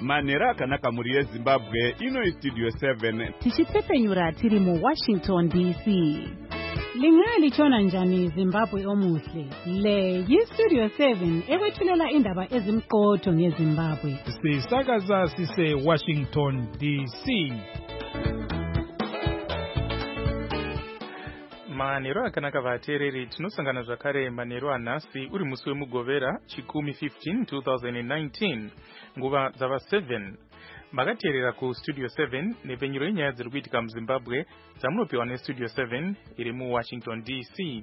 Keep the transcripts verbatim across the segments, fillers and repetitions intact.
manhero akanaka muri yezimbabwe. Ino istudio seven tichitsepenyura tiri mu Washington D C. Lingali chona njani Zimbabwe omuhle. Le yistudio seven ekwethulela indaba ezimqotho ngeZimbabwe. Sisakaza sise Washington D C. Manhero akanaka vateereri, tinosangana zvakare manhero anhasi uri musi wemugovera chikumi fifteen twenty nineteen nguva dzava seven. Makateerera ku Studio seven nepenyuro yenyaya dziri kuitika muZimbabwe dzamunopiwa neStudio seven iri mu Washington D C.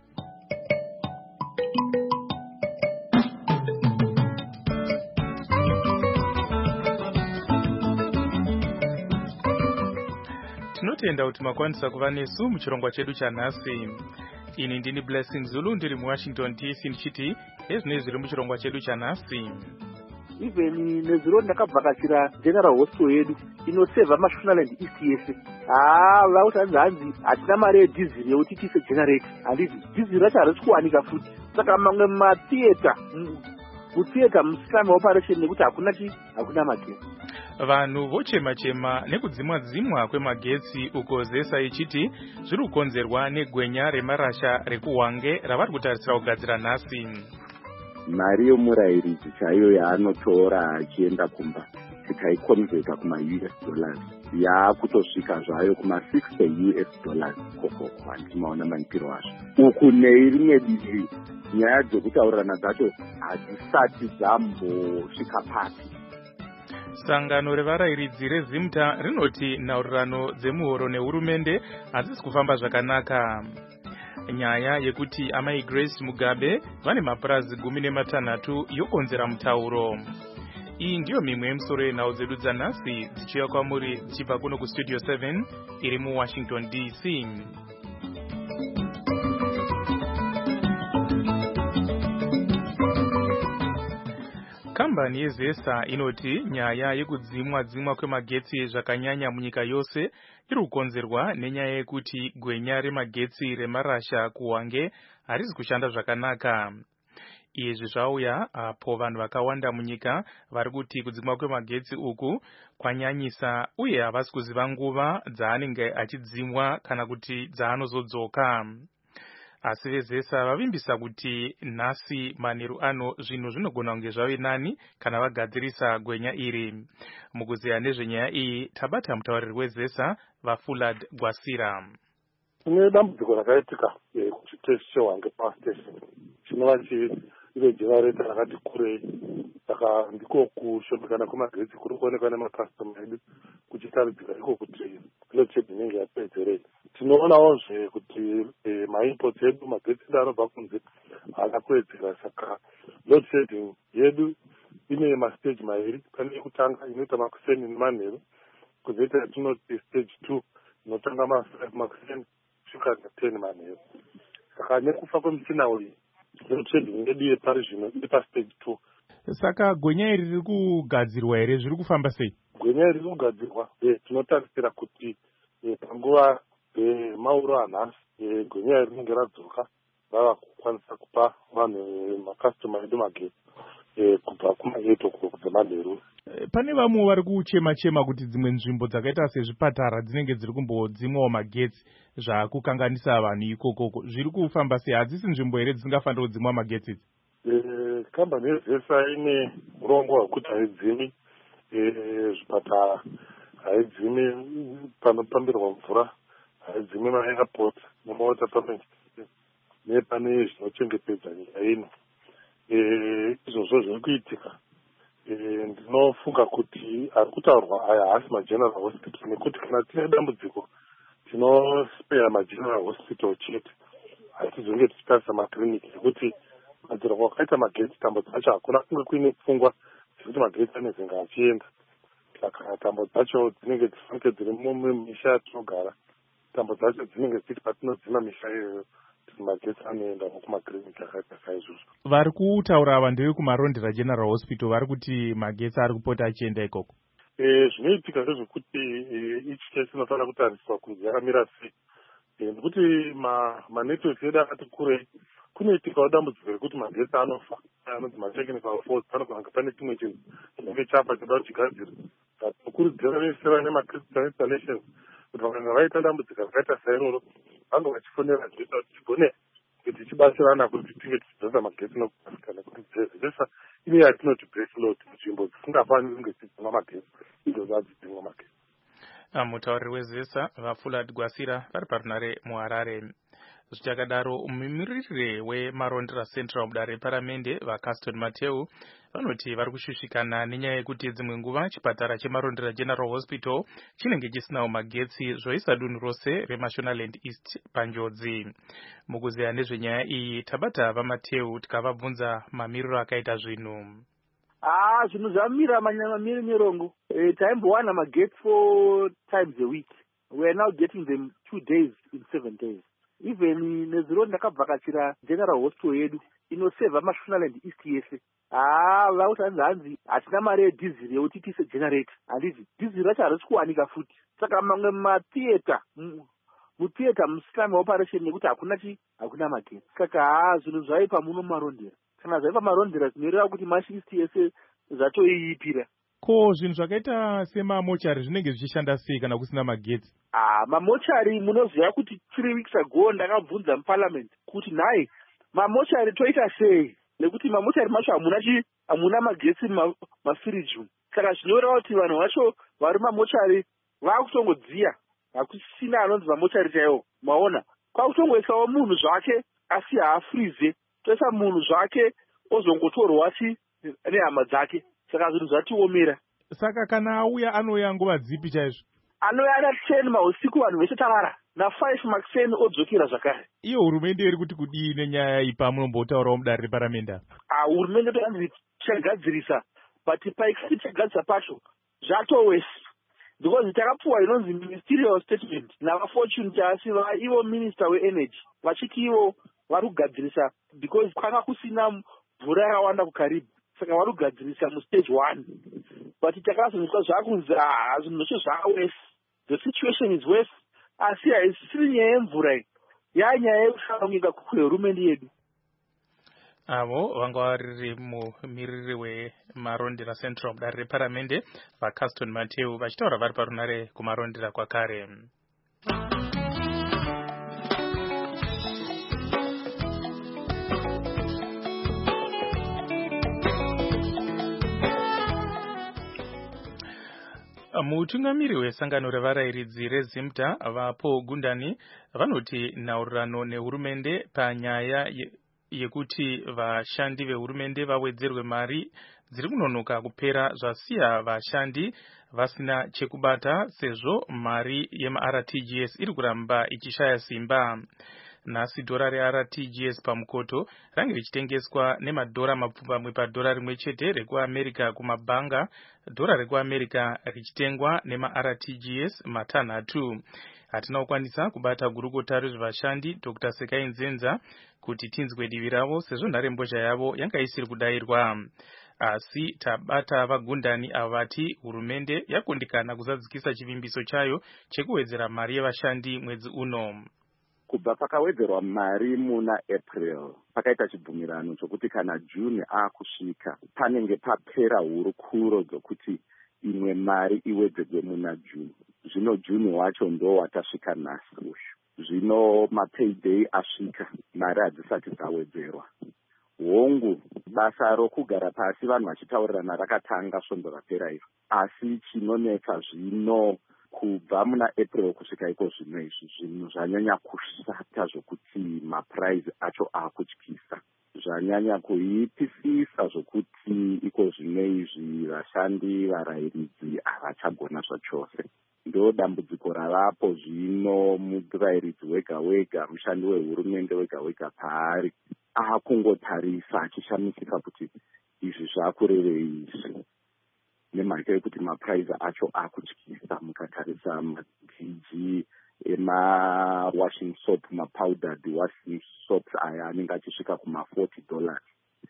Tinotenda kuti makwanisa kuva nesu muchirongwa chedu chanhasi. Ini ndini Blessing Zulu ndiri mu Washington D C ndichiti ezvinei zviri muchirongwa chedu chanhasi. Even nezuro ndakabvakachira General Hospital yedu inoseva Mashonaland East yese. Ah, vautadza hanzi hatina mari yedhiziri yekuti tiise generator. Handiti dhiziri racho harisi kuwanika futi. Saka mamwe matheater kutheater musikame operation nekuti hakuna chi hakuna magetsi. Vanhu vochema chema nekudzimwa dzimwa kwemagetsi uko zesa ichiti zviri kukonzerwa negwenya remarasha rekuhwange ravari kutarisira kugadzira nhasi. Mari yomurairidzi chaiyo yaanotora achienda kumba tikaikonveta kuma-U S dollars yaakutosvika zvayo kuma-six U S dollars kokoko handimaona manipiro azvo. Uku nerimwe divi nyaya dzekutaurirana dzacho hadzisati dzambosvika pasi. Sangano revarairidzi reZimta rinoti nhaurirano dzemuhoro nehurumende hadzisi kufamba zvakanaka. Nyaya yekuti amai Grace Mugabe vane mapurazi gumi nematanhatu yokonzera mutauro. Iyi ndiyo mimwe yemusoro yenhau dzedu dzanhasi dzichiuya kwamuri dzichibva kuno kuStudio seven iri mu Washington D C. Kambani yezesa inoti nyaya yekudzimwa dzimwa kwemagetsi zvakanyanya munyika yose iri kukonzerwa nenyaya yekuti gwenya remagetsi remarasha kuhwange harisi kushanda zvakanaka. Izvi zvauya apo vanhu vakawanda munyika vari kuti kudzimwa kwemagetsi uku kwanyanyisa uye havasi kuziva nguva dzaanenge achidzimwa kana kuti dzaanozodzoka. Asi vezesa vavimbisa kuti nhasi manheru ano zvinhu zvinogona kunge zvave nani kana vagadzirisa gwenya iri. Mukuzeya nezvenyaya iyi tabata mutauriri wezesa vaFulad Gwasira. Kune dambudziko rakaitika kuchiteshi cheHwange Power Station chinova chine generator rakati kurei, saka ndiko kushomekana kwemagetsi kuri kuonekwa nemakastoma edu kuchitaridzika iko kuti load shedding inenge yapedzerei. Tinoonawozve kuti maimports edu magetsi edu anobva kunze haana kuwedzera, saka load shedding yedu ine mastage mairi. Pane yekutanga inoita makuseni nemanheru, kuzoita tinoti stage two inotanga ma-five makuseni kusvika na-ten manheru. Saka nekufa kwemuchina uyu load shedding yedu yepari zvino iri pastage two. Saka gwenya iri riri kugadzirwa here, zviri kufamba sei? Gwenya iri riri kugadzirwa, tinotarisira kuti panguva mauro anhasi gwenya iri rinenge radzoka rava kukwanisa kupa vanhu makastoma edu magetsi kubva kumaeto dzemanheru. Pane vamwe vari kuchema chema kuti dzimwe nzvimbo dzakaita sezvipatara dzinenge dziri kumbodzimwawo magetsi zvakukanganisa vanhu ikokoko. Zviri kufamba sei? Hadzisi nzvimbo here dzisingafanira kudzimwa magetsi idzi? Kambani yezesa ine murongo wekuti haidzimi zvipatara, haidzimi panopambirwa mvura, haidzimi ma-airport nemawater pumping nepane zvinochengetedza nyika ino. Izvozvo zviri kuitika. Ndinofunga kuti ari kutaurwa aya haasi maGeneral Hospital, nekuti kana tine dambudziko tinospeya maGeneral Hospital chete, hatizonge tichitarisa makiriniki ekuti madzirwa kwakaita magetsi tambo dzacho hakuna kunge kuine pfungwa dzekuti magetsi anezenga achienda. Saka tambo dzacho dzinenge dzifanike dziri mumisha yatinogara, tambo dzacho dzinenge dziri patinodzima misha iyoyo magetsi anoenda kumakiriniki akaita saizvozvo. Vari kutaura ava ndevekumarondera General Hospital vari kuti magetsi ari kupota achienda ikoko. Zvinoitika ndezvekuti ichi chese inofanira kutariswa kunzi yakamira sei, nekuti manetwork edu akati kurei kunoitikawo dambudziko rekuti magetsi anofa anonzi matechnical fault panogona kunge pane chimwe chinhu chinenge chafa choda kuti chigadzire. Tinokurudzira vese vane macritical installations kuti vakanga vaita dambudziko rakaita sairoro vange vachifonera zvinoita kuti tigone kuti tichibatsirana kuti tinge tichidzosa magetsi nokugafika nekuti dzezesa ine yatinoti base load nzvimbo dzisingafaniri kunge dzichidzinwa magetsi idzo dzadzidzinwa magetsi. Mutauriri wezesa vaFulad Gwasira vari parunare muHarare. Zvichakadaro mumiririri wemarondera Central mudare reparamende vaCaston Mateu vanoti vari kushushikana nenyaya yekuti dzimwe nguva chipatara chemarondera General Hospital chinenge chisinawo magetsi zvoisa dunhu rose reMashonaland East panjodzi. Mukuzeya nezvenyaya iyi tabata vaMateu tikavabvunza mamiriro akaita zvinhu. Ah, zvinhu zvamira manyamamiri mirongo. Eh, taimbowana magetsi four times a week. We are now getting them two days in seven days. Even nezuro ndakabvakachira General Hospital yedu inoseva Mashonaland East yese. Ah, vauti hanzi hatina mari yedhiziri yekuti tiise generator. Handiti dhiziri racho harisi kuwanika futi. Saka mamwe matheater mutheater musina maoperation yekuti hakuna chi hakuna magetsi. Saka ah, zvinhu zvaipa muno marondera. Kana zvaipa marondera zvinoreva kuti Mashi East yese zvatoiipira. Ko zvinhu zvakaita semamochari zvinenge zvichishanda sei kana kusina magetsi? Ah, mamochari munoziva kuti three weeks ago ndakabvunza muparliament kuti nai mamochari toita sei nekuti mamochari macho hamuna chi hamuna magetsi mafiriji. Saka zvinoreva kuti vanhu vacho vari mamochari vakutongodziya, hakusina anonzi mamochari chaiwo. Maona kwakutongoisawo munhu zvake asi haafrize, toisa munhu zvake ozongotorwa chi nehama dzake. Saka zvinhu zvatiomera. Saka kana auya anoya nguva dzipi chaizvo? Anoya ana ten mausiku vanhu vese tavara na five maxen odzokera zvakare. Iyo hurumende iri kuti kudii nenyaya iyi pamunombotaurawo mudare reparamenda? Ah, hurumende toanzi tichagadzirisa, but paikati tichagadzirisa pacho zvatowese. Because takapuwa inonzi ministerial statement navafortune chasi vaivo minister weenergy vachiti ivo vari kugadzirisa because kwanga kusina mvura yakawanda kuKaribu. Saka vari kugadzirisa mustage one. But takazonzwa zvakunzi ah zvinhu zveshe zvawese. The situation is worse. Asi haisiri nyaya yemvura iyi. Yanyaya yekushongeka kwehurumende yedu. Avo vanga vari mumiriri wemarondera Central mudare reparamende vaCaston Mateu vachitaura vari parunare kumarondera kwakare. Mutungamiri wesangano revarairidzi reZimta vaPaul Gundani vanoti nhaurirano nehurumende panyaya yekuti vashandi vehurumende vawedzerwe mari dziri kunonoka kupera zvasiya vashandi vasina chekubata sezvo mari yemaR T G S iri kuramba ichishaya simba. Nhasi dhora reR T G S pamukoto range richitengeswa nemadhora mapfumbamwe padhora rimwe chete rekuAmerica kumabhanga, dhora rekuAmerica richitengwa nemaR T G S matanhatu. Hatina kukwanisa kubata gurukota rezvevashandi Doctor Sekai Nzenza kuti tinzwe divi ravo sezvo nharembozha yavo yanga isiri kudayirwa. Asi tabata vaGundani avati hurumende yakundikana kuzadzikisa chivimbiso chayo chekuwedzera mari yevashandi mwedzi uno. Kubva pakawedzerwa mari muna April pakaita chibvumirano chokuti kana June akusvika panenge papera hurukuro dzokuti imwe mari iwedzerwe muna June. Zvino June wacho ndo watasvika nhasi uyu. Zvino mapayday asvika mari hadzisati dzawedzerwa. Hongu basa rokugara pasi vanhu vachitaurirana rakatanga svondo rapera iro. Asi chinonetsa zvino kubva muna April kusvika iko zvino izvi zvinhu zvanyanya kushata zvokuti mapuraizi acho akutyisa. Zvanyanya kuipisisa zvokuti iko zvino izvi vashandi varairidzi havachagona zvachose. Ndo dambudziko ravapo zvino murairidzi wega wega, mushandi wehurumende wega wega paari akungotarisa achishamisika kuti izvi zvakurevei izvi. Nemhaka yekuti mapuraizi acho akutyisa. Mukatarisa madhiji ema-washing soap, ma-powdered washing soaps aya anenge achisvika kuma-forty dollars.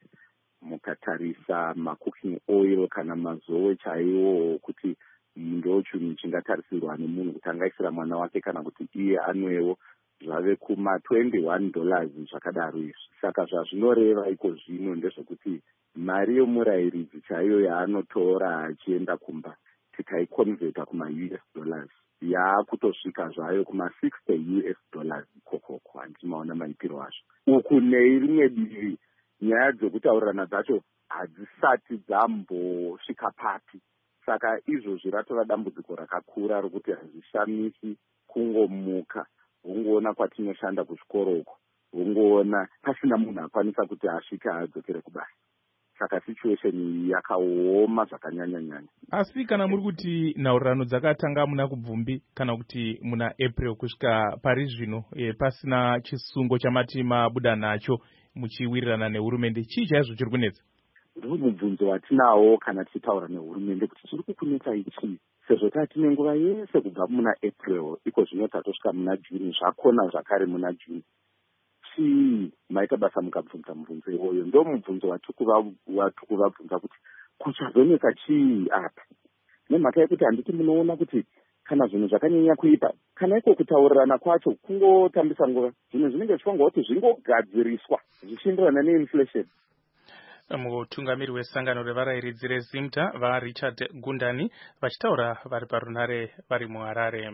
Mukatarisa ma-cooking oil kana mazowe chaiwo kuti ndo chinhu chingatarisirwa nemunhu kuti angaisira mwana wake kana kuti iye anwewo zvave kuma twenty-one dollars zvakadaro izvi. Saka zvazvinoreva iko zvino ndezvekuti mari yomurayiridzi chaiyo yaanotora achienda kumba tikaikonvheta kuma-U S dollars yaakutosvika zvayo kuma-sixty U S dollars kokoko. Handimaona maitiro azvo. Uku nerimwe divi nyaya dzekutaurirana dzacho hadzisati dzambosvika pasi. Saka izvozvi ratova dambudziko rakakura rokuti hazvishamisi kungomuka ungoona kwatinoshanda kuzvikoro uko ungoona pasina munhu akwanisa kuti asvike adzokere kubasa. Saka situation iyi yakaoma zvakanyanya-nyanya. Asi kana muri kuti nhaurirano dzakatanga muna kubvumbi kana kuti muna April kusvika pari zvino e, pasina chisungo chamati mabuda nacho muchiwirirana nehurumende, chii chaizvo chiri kunetsa? Ndiwo mubvunzo watinawo kana tichitaura nehurumende kuti chiri kukunetsa ichii, sezvo tatine nguva yese kubva muna April iko zvino tatosvika muna June, zvakona zvakare muna June. Chii maita basa mukabvunza mubvunzo iwoyo? Ndo mubvunzo watikuvabvunza kuti kuchazonetsa chii apa, nemhaka yekuti handiti munoona kuti kana zvinhu zvakanyanya kuipa, kana iko kutaurirana kwacho kungotambisa nguva, zvinhu zvinenge zvichifangwa kuti zvingogadziriswa zvichienderana neinflation. Mutungamiri wesangano revarayiridzi reZimta vaRichard Gundani vachitaura vari parunare vari muHarare.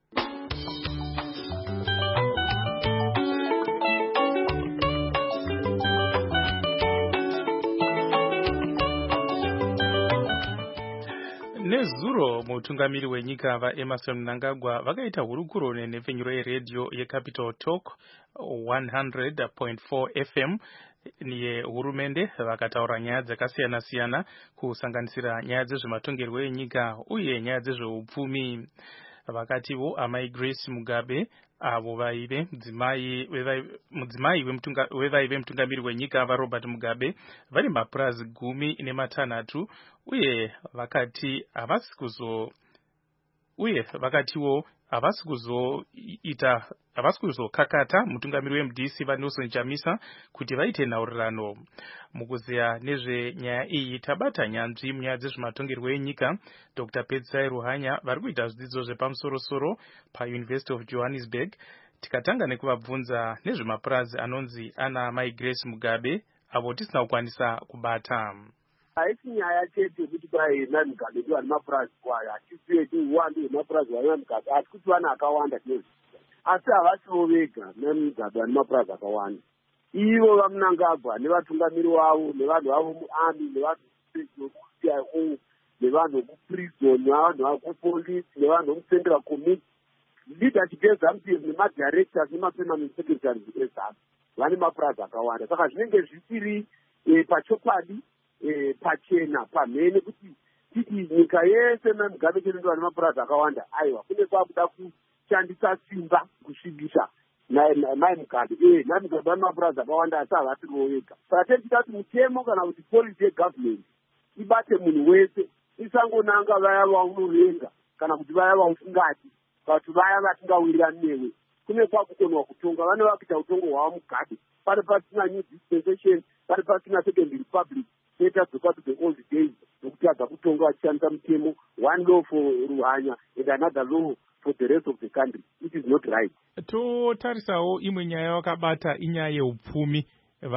Nezuro mutungamiri wenyika vaEmerson Mnangagwa vakaita hurukuro nenhepfenyuro yeredhiyo yeCapital Talk one hundred point four F M nehurumende vakataura nyaya dzakasiyana-siyana kusanganisira nyaya dzezvematongerwo enyika uye nyaya dzezveupfumi. Vakativo amai Grace Mugabe avo vaive mudzimai wevaive mutungamiri wenyika vaRobert Mugabe vari mapurazi gumi nematanhatu uye vakati havasi kuzo uye vakatiwo havasi kuzoita havasi kuzokakata mutungamiri weM D C vaNelson Chamisa kuti vaite nhaurirano. Mukuziya nezvenyaya iyi tabata nyanzvi munyaya dzezvematongerwo enyika Doctor Pedzai Ruhanya vari kuita zvidzidzo zvepamusoro-soro paUniversity of Johannesburg. Tikatanga nekuvabvunza nezvemapurazi anonzi ana mai Grace Mugabe avo tisina kukwanisa kubata. Haisi nyaya chete yekuti kwai nani Mugabe ndiwo ane mapurazi kwayo, hatisiye tiwande wemapurazi wanani Mugabe, asi kuti vana akawanda tinozviziva. Asi havasiwo vega nani Mugabe ane mapurazi akawanda. Ivo vaMnangagwa nevatungamiri wavo nevanhu vavo muarmy nevanhu vekuC I O nevanhu vekuprison nevanhu vekupolice nevanhu vekucentral committee leadership eZANU-P F nemadirectors nemapermanent secretaries eZANU vane mapurazi akawanda. Saka zvinenge zvisiri pachokwadi pachena pamhene kuti titi nyika yese naMugabe chete ndo vane mapurazi akawanda. Aiwa, kune kwakuda kushandisa simba kusvibisa mai Mugabe. Eh, nai Mugabe ane mapurazi akawanda asi havasiriwo vega. Saka techida kuti mutemo kana kuti policy yegovernment ibate munhu wese, isangonanga vaya vaunovenga kana kuti vaya vausingati, kuti vaya vasingawirirani newe. Kune kwakukonwa kutonga, vane vakuita utongo hwavo Mugabe. Pane pasina new dispensation, pane pasina second republic. Let us go to the old days nokuti adza kutonga vachishandisa mutemo, one law for Ruhanya and another law for the rest of the country. It is not right. Totarisawo imwe nyaya wakabata inyaya yeupfumi,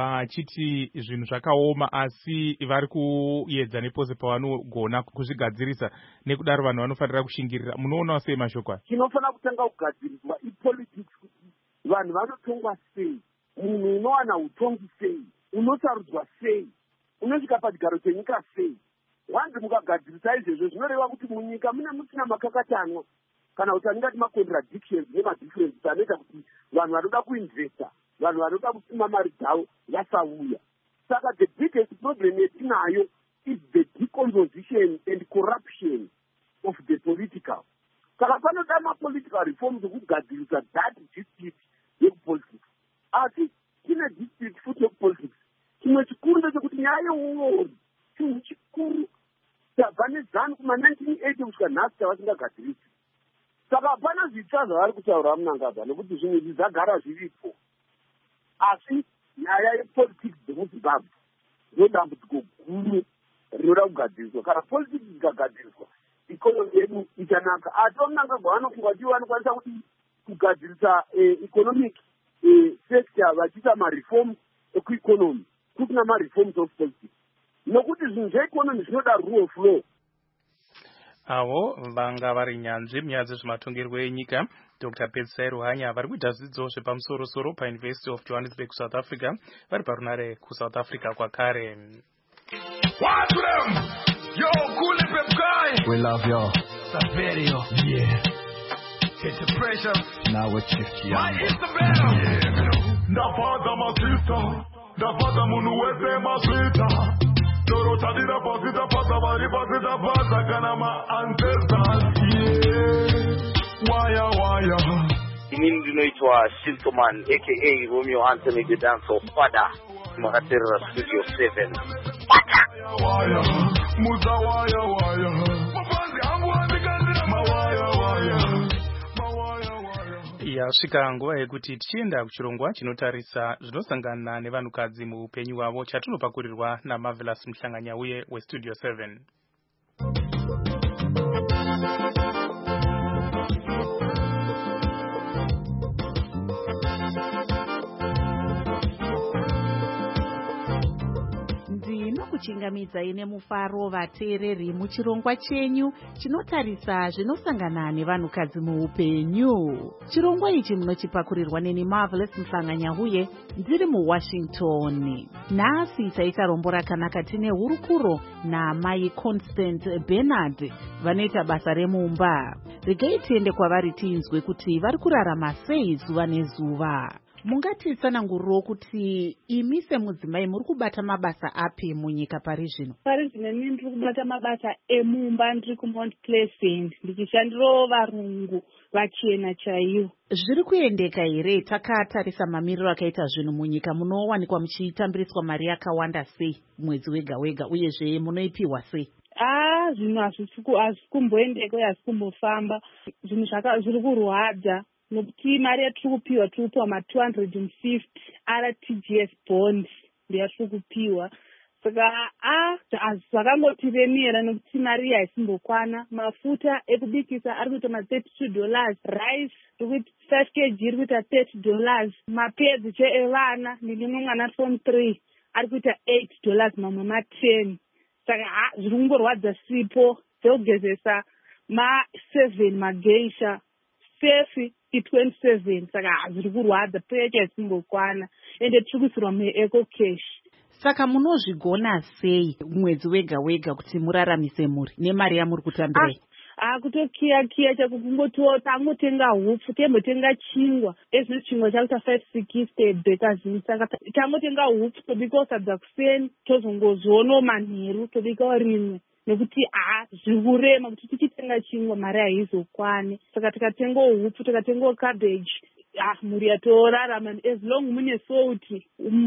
vachiti zvinhu zvakaoma asi vari kuedza nepose pavanogona kuzvigadzirisa, nekudaro vanhu vanofanira kushingirira. Munoona sei mashoko aya? Chinofanira kutanga kugadziriswa ipolitics, kuti vanhu vanotongwa sei, munhu unowana utongi sei, unosarudzwa sei, unosvika pachigaro chenyika sei. Wanzi mukagadzirisa izvezvo zvinoreva kuti munyika mune musina makakatanwa kana kuti aningati macontradictions nemadifferences anoita kuti vanhu vanoda kuinvesta, vanhu vanoda kusima mari dzavo vasauya. Saka the biggest problem yetinayo is the decomposition and corruption of the political. Saka panoda mapolitical reforms okugadzirisa that dispute yekupolitics. Asi kine dispute futi yekupolitics. Chimwe chikuru ndechekuti nyaya yeuori chinhu chikuru tabva neZANU kuma-nineteen eighty kusvika nhasi chavasingagadzirisi. Saka hapana zvitsva zvavari kutaura Mnangagwa nekuti zvinhu izvi zvagara zviripo. Asi nyaya yepolitics dzemuZimbabwe ndodambudziko guru rinoda kugadziriswa. Kana politics dzikagadziriswa, ikonomi yedu ichanaka. Asi Mnangagwa vanofunga kuti vanokwanisa kuti kugadzirisa economic sector vachiita mareforms ekueconomy kusina mareforms of politics nokuti zvinhu zveeconomy zvinoda rule of law. avo vanga vari nyanzvi munyaya dzezvematongerwo enyika Doctor Petsai Ruhanya vari kuita zvidzidzo zvepamusoro-soro paUniversity of Johannesburg South Africa vari parunare kuSouth Africa kwakare. Watch them! Yo, cool it, pep guy! We love you. Saverio. Yeah. Get the pressure. Now we're chipped, yeah. My Isabella. Yeah. Nafada my sister. Nafada munu wese my sweeter. Toro tadira pasita pasa bari pasita pasa kana ma ancestors. Yeah. Waya waya. Mimi ndinoitwa Sintoman aka Romeo Anthony the Dancer Father. Makatera Studio seven. Waya muza waya waya. Mafanzi angu andikandira mawaya waya. Yasvika nguva yekuti tichienda kuchirongwa chinotarisa zvinosangana nevanhukadzi muupenyu hwavo chatinopakurirwa naMarvelous Muhlanganyauye weStudio seven. Kuchingamidzai nemufaro vateereri muchirongwa chenyu chinotarisa zvinosangana nevanhukadzi muupenyu. Chirongwa ichi munochipakurirwa neni Marvelous Muhlanganyauye ndiri muWashington. Nhasi taita rombo rakanaka tine hurukuro naMai Constant Bernard vanoita basa remumba. Regai tiende kwavari tinzwe kuti vari kurarama sei zuva nezuva. Mungatitsananguriro kuti imi semudzimai muri kubata mabasa api munyika pari zvino? Pari zvino ndiri kubata mabasa emumba, ndiri kuMount Pleasant ndichishandirawo varungu vachena chaivo. Zviri kuendeka here? Takatarisa mamiriro akaita zvinhu munyika, munowanikwa muchitambiriswa mari yakawanda sei mwedzi wega wega, uyezve munoipiwa sei? Ah, zvinhu hazvisi kumboendeka uye hazvisi kumbofamba. Zvinhu zviri kurwadza nokuti mari yatiri kupiwa tiri kupiwa ma two hundred fifty R T G S bond ndiyatiri kupiwa. Saka ah zvakangotiremera nokuti mari haisimbokwana. Mafuta ekubikisa ari kuita ma thirty-two dollars, rice rikuita five kilograms iri kuita thirty dollars, mapedzi che evana ndine mwana form three ari kuita eight dollars, mamwe ma ten. Saka ah zviri kungorwadza sipo dzekugezesa ma seven mageisha sefi i twenty-seven. Saka zviri kurwadza pecha isimbokwana ende tiri kuisirwa mueco cash. Saka munozvigona sei mwedzi wega wega kuti muraramise muri nemari yamuri kutambirai? Ah, kutokiya kiya chako kungotiwa tangotenga hupfu, tembotenga chingwa. Ezvino chingwa chakuita five sixty bekazini. Saka tangotenga hupfu tobika sadza kuseni, tozongozvono manheru tobika rimwe. Nekuti ah zvikurema kuti tichitenga chingwa mari haizokwane. Saka tikatenga hupfu, tikatenga cabbage, ah muri yatorarama as long mune sauti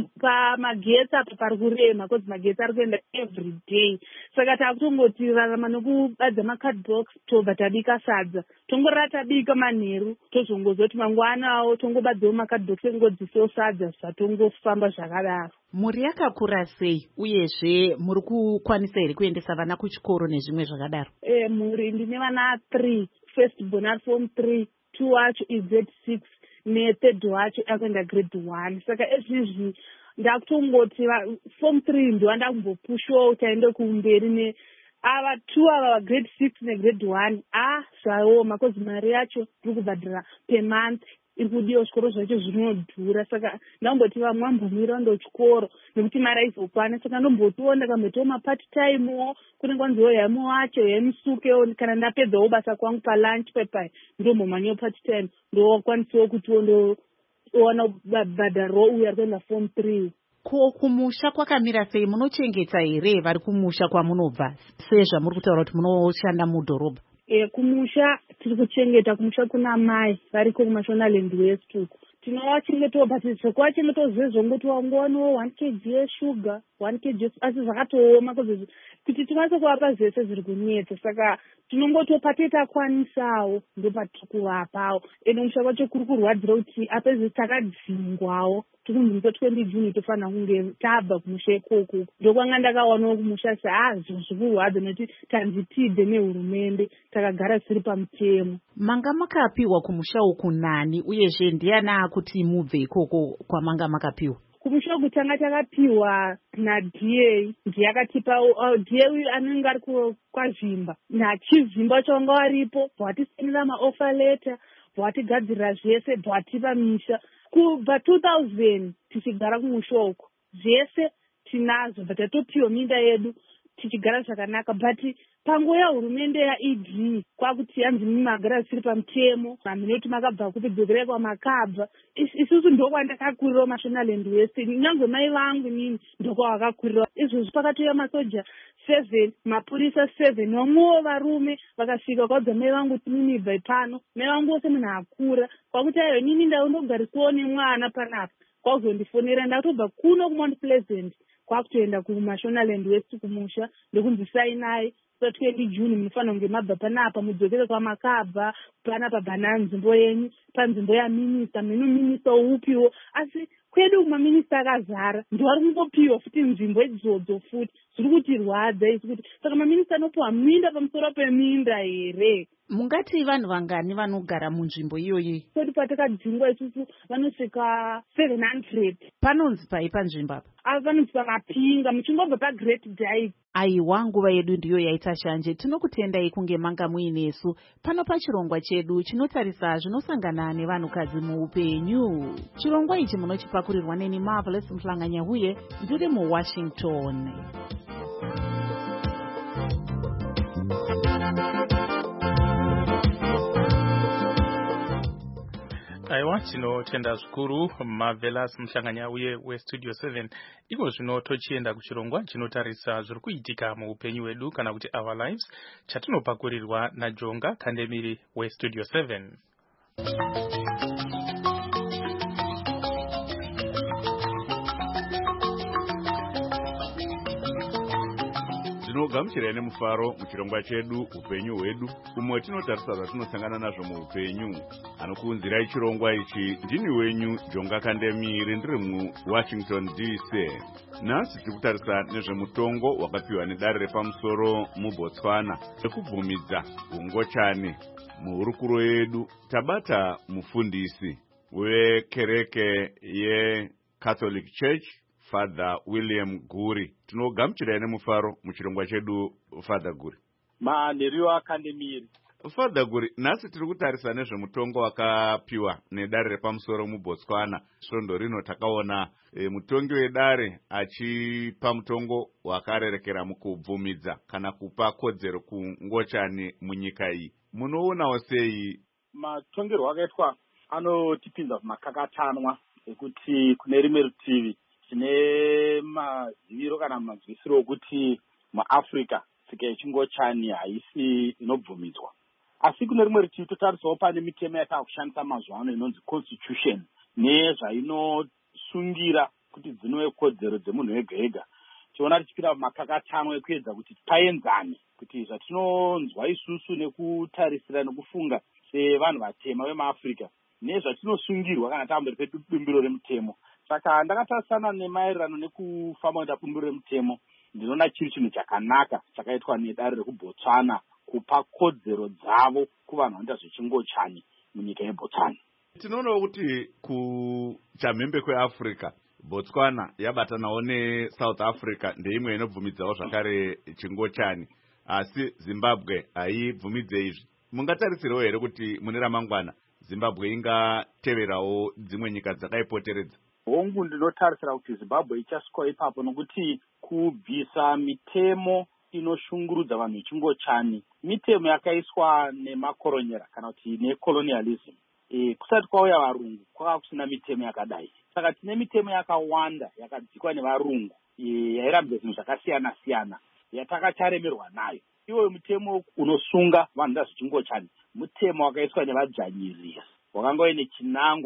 pamagetsi apa pari kurema because magetsi ari kuenda every day. Saka takutongoti rarama nokubadza macardbox tobva tabika sadza, tongorara tabika manheru tozongozoti mangwanawo tongobadzawo macardbox engodzisawo sadza zvatongofamba zvakadaro. Muri yakakura sei uyezve muri kukwanisa here kuendesa vana kuchikoro nezvimwe zvakadaro? Eh, muri ndine vana three, first born ari form three, two wacho is grade six, nethird wacho akuenda grade one. Saka ezvizvi ndakutongoti form three ndowandakumbopushawo taende kumberi ne ava two ava grade six negrade one. Ah zvaoma because mari yacho tiri kubhadhira per month iri kudiwa, zvikoro zvacho zvinodhura. Saka ndamboti vamwambomira ndochikoro nekuti mari haizokwana. Saka ndombotiwo ndakamboitawo mapart time kune kwanziwo yamo wacho yemusukewo kana ndapedzawo basa kwangu palunch pepai ndombomanyawo part time ndokwanisawo kutiwo ndoona bhadharo uyu ari kuenda form three. Ko kumusha kwakamira sei? Munochengeta here vari kumusha kwamunobva sezvamuri kutaura kuti munoshanda mudhorobha? E, kumusha tiri kuchengeta. Kumusha kuna mai variko kuMashonaland West uko tinovachengetova but zvekuvachengetova zvezvongoti wangowaniwo one kg yeshuga one kg asi zvakatooma kozvezvi kuti tikwanise kuvapa zvese zviri kunetsa saka tinongotopa tetakwanisawo ndopatiri kuvapawo ende mushaka wacho kuri kurwadzira kuti apezvesi takadzingwawo tikunzimisa twenty june tofanira kunge tabva kumusha ikoko ndokwanga ndakawanawo kumusha se ha zvinhu zvikurwadza nekuti tanzi tidhe nehurumende takagara tisiri pamutemo. Manga makapiwa kumusha uku nani uyezve ndiana kuti mubve ikoko kwamanga makapiwa? Kumusha uku tanga takapiwa nad a ndiyakatipa uh, d a uyu anenge ari kwazvimba nachizimba chawanga waripo bwatisenera maoffer letter bwatigadzirira zvese bwatipa misha kubva two thousand tichigara kumusha uku zvese tinazvo but tatopiwa minda yedu tichigara zvakanaka but panguva yahurumende yae d kwakuti yanzi mimagara zvisiri pamutemo haminoti makabva kupi dzokerekwa makabva isusu ndokwandakakurirawo mashonaland west nyange mai vangu nini ndokwavakakurirawo izvozvi pakatoya masoja seven mapurisa seven vamwewo varume vakasvika kwaudza mai vangu kuti mimi bva pano mai vangu wose munhu akura kwakuti aiyo nini ndaundogarisiwo nemwana panapa kwakuzondifonera ndakatobva kuno kumount pleasant kwakutoenda kumashonaland west kumusha ndokunzi sainai twenty june munofanira kunge mabva panapa mudzokere kwamakabva panapa bhana nzvimbo yenyu panzvimbo yaminista minu minista upiwo asi kwedu kumaminista akazara ndiwari kungopiwa futi nzvimbo idzodzo futi zviri kutirwadza isi kuti saka maminista anopiwa minda pamusoro peminda here. Mungati vanhu vangani vanogara munzvimbo iyoyi? Kwedu patakadzingwa isusu vanosvika seven hundred. Panonzi pai panzvimbo apa? Apa panonzi pamapinga muchingobva pagreat dive. Aiwa, nguva yedu ndiyo yaita shanje. Tinokutendai kunge manga muinesu pano pachirongwa chedu chinotarisa zvinosangana nevanhukadzi muupenyu. Chirongwa ichi munochipakurirwa neni Marvelous Mhlanganyahuye ndiri muWashington. Aiwa, tinotenda zvikuru Marvelous Mhlanganyahuye westudio seven. Iko zvino tochienda kuchirongwa chinotarisa zviri kuitika muupenyu hwedu kana kuti our lives chatinopakurirwa naJonga Kandemiri westudio seven. Tinogamuchira nemufaro muchirongwa chedu upenyu hwedu umwe tinotarisa zvatinosangana nazvo muupenyu. Anokuunzirai chirongwa ichi ndini wenyu Jonga Kandemiri ndiri muWashington D C. Nhasi tiri kutarisa nezvemutongo wakapiwa nedare repamusoro muBotswana rekubvumidza ungochani. Muhurukuro yedu tabata mufundisi wekereke yeCatholic Church Father William Guri. Tinogamuchirai nemufaro muchirongwa chedu Father Guri. Manheriwa Kandemiri. Father Guri, nhasi tiri kutarisa nezvemutongo wakapiwa nedare repamusoro muBotswana. Svondo rino takaona e, mutongi wedare achipa mutongo wakarerekera mukubvumidza kana kupa kodzero kungochani munyika iyi. Munoonawo sei? Matongerwo akaitwa anotipinza kumakakatanwa ekuti kune rimwe rutivi tine maziviro kana manzwisiro okuti muAfrica tsika yechingochani haisi inobvumidzwa. Asi kune rimwe rutivi totarisawo pane mitemo yatakushandisa mazuva ano inonzi constitution nezvainosungira kuti dzinove kodzero dzemunhu wega ega. Tiona tichipinda mumakakatanwa ekuedza kuti paenzane kuti zvatinonzwa isusu nekutarisira nekufunga sevanhu vatema vemuAfrica nezvatinosungirwa kana tamberi pedumbiro remutemo. Saka ndakatarisana nemaererano nekufamba kuenda bumbiro remutemo ndinoona chiri chinhu chakanaka chakaitwa nedare rekuBotswana kupa kodzero dzavo kuvanhu vanoita zvechingochani munyika yeBotswana. Tinoonawo kuti kuchamhembe kweAfrica Botswana yabatanawo neSouth Africa ndeimwe inobvumidzawo zvakare chingochani, asi Zimbabwe haibvumidze izvi. Mungatarisirawo here kuti mune ramangwana Zimbabwe ingateverawo dzimwe nyika dzakaipoteredza? Hongu ndinotarisira kuti Zimbabwe ichasvika ipapo nokuti kubvisa mitemo inoshungurudza vanhu vechingochani mitemo yakaiswa nemakoronyera kana kuti necolonialism. E, kusati kwauya varungu kwanga kusina mitemo yakadai. Saka tine mitemo yakawanda yakadzikwa nevarungu e, yairambidza zvinhu zvakasiyana siyana yatakacharemerwa nayo. Iwo mutemo unosunga vanhu vechingochani mutemo wakaiswa nevadzvanyiriri wakanga uine chinangwa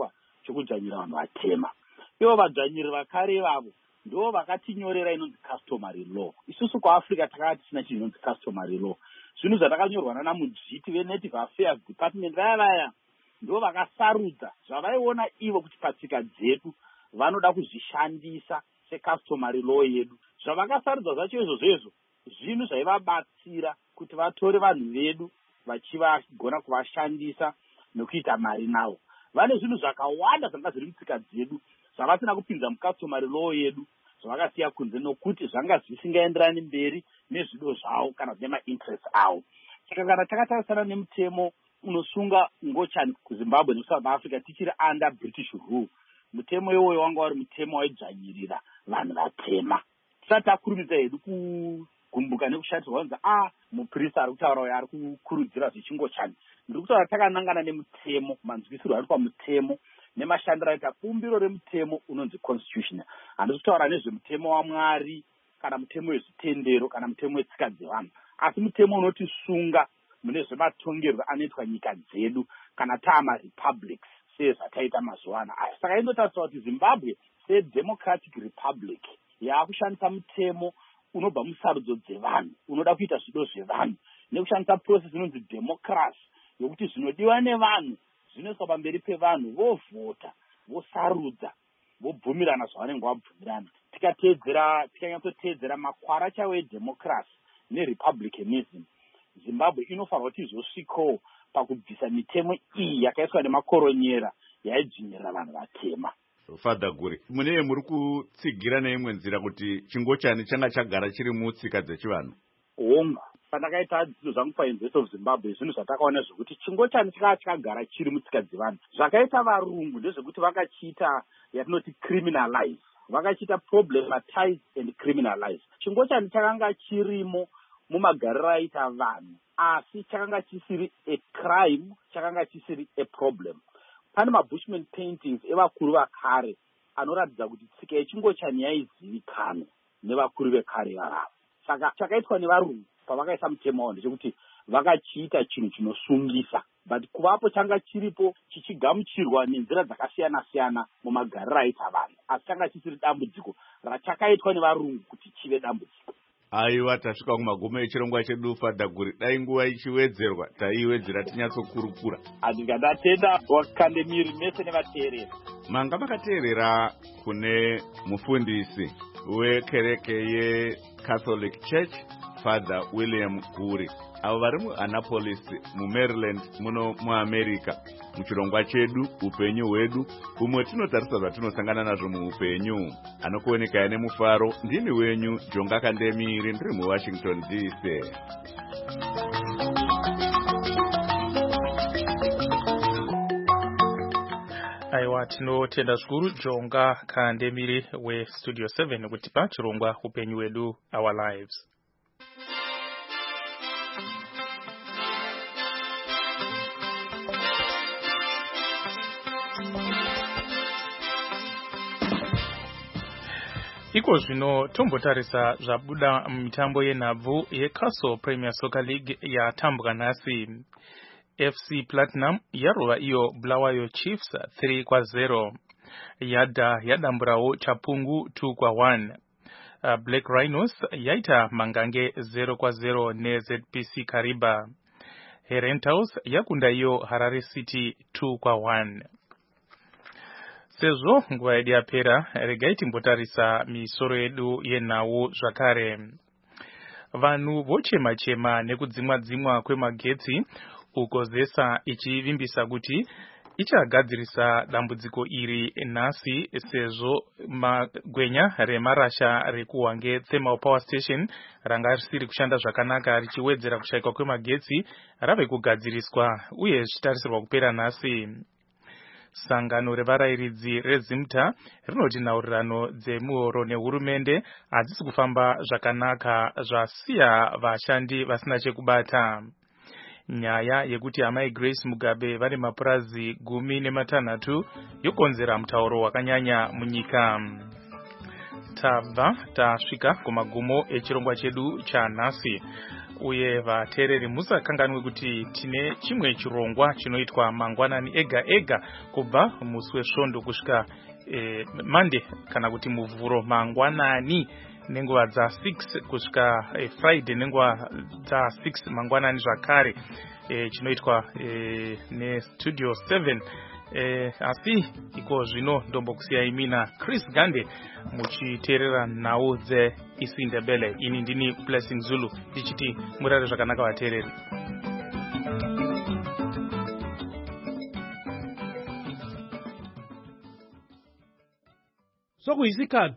chekudzvanyira vanhu vatema. Ivo vadzvanyiri vakare ivavo ndo vakatinyorera inonzi customary law. Isusu kuAfrica takanga tisina chinhu inonzi customary law. Zvinhu zvatakanyorwa nana mudzviti veNative Affairs Department vaya vaya ndo vakasarudza zvavaiona ivo kuti patsika dzedu vanoda kuzvishandisa secustomary law yedu. Zvavakasarudza zvacho izvozvo izvo zvinhu zvaivabatsira kuti vatore vanhu vedu vachivagona kuvashandisa nokuita mari navo. Vane zvinhu zvakawanda zvanga zviri mutsika dzedu zvavasina kupinza mukastomary law yedu zvavakasiya kunze nokuti zvanga zvisingaenderani mberi nezvido zvavo kana nemainterest avo. Saka kana takatarisana nemutemo unosunga ngochani kuZimbabwe neSouth Africa tichiri under British rule, mutemo iwoyo wanga wari mutemo waidzvanyirira vanhu vatema. Tisati takurumidza hedu kugumbuka nekushatirwa kunzi ah muprista ari kutaura uyo ari kukurudzira zvechingochani. Ndiri kutaura takanangana nemutemo, manzwisirwo ari pamutemo nemashandiro aita bumbiro remutemo unonzi constitution. Handisi kutaura nezvemutemo waMwari kana mutemo wezvitendero kana mutemo wetsika dzevanhu, asi mutemo unotisunga mune zvematongerwo anoitwa nyika dzedu kana taama republics sezvataita mazuva ano. Asi saka indotarisira kuti Zimbabwe sedemocratic republic yaakushandisa mutemo unobva musarudzo dzevanhu unoda kuita zvido zvevanhu nekushandisa process inonzi democracy yokuti zvinodiwa nevanhu zvinoiswa pamberi pevanhu, vovhota, vosarudza, vobvumirana zvavanenge vabvumirana. Tikateedzera tikanyatsoteedzera makwara chawo edemocracy nerepublicanism, Zimbabwe inofanirwa kuti izosvikawo pakubvisa mitemo iyi yakaiswa nemakoronyera yaidzvinyirira vanhu vatema. Father Guri, mune muri kutsigira neimwe nzira kuti chingochani changa chagara chiri mutsika dzechivanhu? Honga, pandakaita dzidzo zvangu paUniversity of Zimbabwe, zvinhu zvatakaona zvokuti chingochani chakanga chakagara chiri mutsika dzevanhu. Zvakaita varungu ndezvekuti vakachiita yatinoti criminalize, vakachiita problematize and criminalize. Chingochani chakanga chirimo mumagariro aita vanhu, asi chakanga chisiri a crime, chakanga chisiri a problem. Pane mabushman paintings evakuru vakare anoratidza kuti tsika yechingochani yaizivikanwa nevakuru vekare varavo. Saka chakaitwa nevarungu pavakaisa mutemo wavo ndechekuti vakachiita chinhu chinosungisa, but kuvapo changa chiripo chichigamuchirwa nenzira dzakasiyana-siyana mumagariro aita vanhu, asi changa chisiri dambudziko rachakaitwa nevarungu kuti chive dambudziko. Aiwa, tasvika kumagumo echirongwa chedu Father Guri. Dai nguva ichiwedzerwa taiwedzera tinyatsokurukura. Handingadatenda wakandemiri mese nevateereri. Manga makateerera kune mufundisi wekereke yeCatholic Church Father William Guri. Avo vari muAnnapolis muMaryland muno muAmerica. Muchirongwa chedu upenyu hwedu, umwe tinotarisa zvatinosangana nazvo muupenyu. Anokuoneka nemufaro, ndini wenyu Jonga Kandemiri, ndiri muWashington D C. Aiwa, tinotenda zvikuru Jonga Kandemiri weStudio seven kutipa chirongwa upenyu hwedu, Our Lives. Iko zvino tombotarisa zvabuda mitambo yenhabvu yeCastle Premier Soccer League yatambwa nhasi. F C Platinum yarova iyo Bulawayo Chiefs three kwa zero. Yadha yadamburawo Chapungu two kwa one. Uh, Black Rhinos yaita Mangange zero kwa zero ne Z P C Kariba. Herentals yakunda iyo Harare City two kwa one. Sezvo nguva yedu yapera, regai timbotarisa misoro yedu yenhau zvakare. Vanhu vochema chema nekudzimwa dzimwa kwemagetsi, uko ZESA ichivimbisa kuti ichagadzirisa dambudziko iri nhasi sezvo magwenya remarasha rekuhwange Thermal Power Station ranga risiri kushanda zvakanaka richiwedzera kushaikwa kwemagetsi rave kugadziriswa uye zvichitarisirwa kupera nhasi. Sangano revarairidzi reZimta rinoti nhaurirano dzemuhoro nehurumende hadzisi kufamba zvakanaka zvasiya vashandi vasina chekubata. Nyaya yekuti amai Grace Mugabe vari mapurazi gumi nematanhatu yokonzera mutauro wakanyanya munyika. Tabva tasvika kumagumo echirongwa chedu chanhasi. uye vateereri musakanganwe kuti tine chimwe chirongwa chinoitwa mangwanani ega ega kubva musi wesvondo kusvika eh, Monday kana kuti muvhuro mangwanani nenguva dza six kusvika eh, Friday nenguva dza six mangwanani zvakare eh, chinoitwa eh, nestudio seven. Eh, asi iko zvino ndombokusiyai mina Chris Gande muchiteerera nhau dzeIsiNdebele. Ini ndini Blessing Zulu ndichiti murare zvakanaka vateereri. Sokuyisikhathi